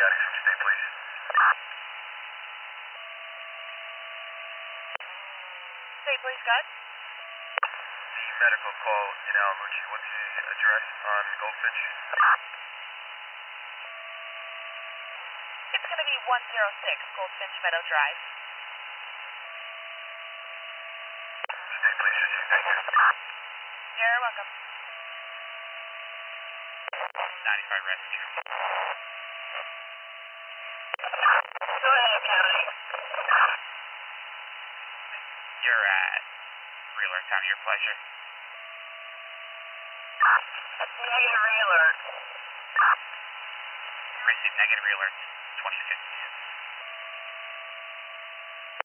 Static from state, please. State police, go ahead. The medical call in Alamucci. What's the address on Goldfinch? It's going to be 106 Goldfinch Meadow Drive. State police, thank you. You're welcome. 95 Rescue. Go ahead, County. You're at Realer Town, your pleasure. Negative alert. Received negative Realer 2050.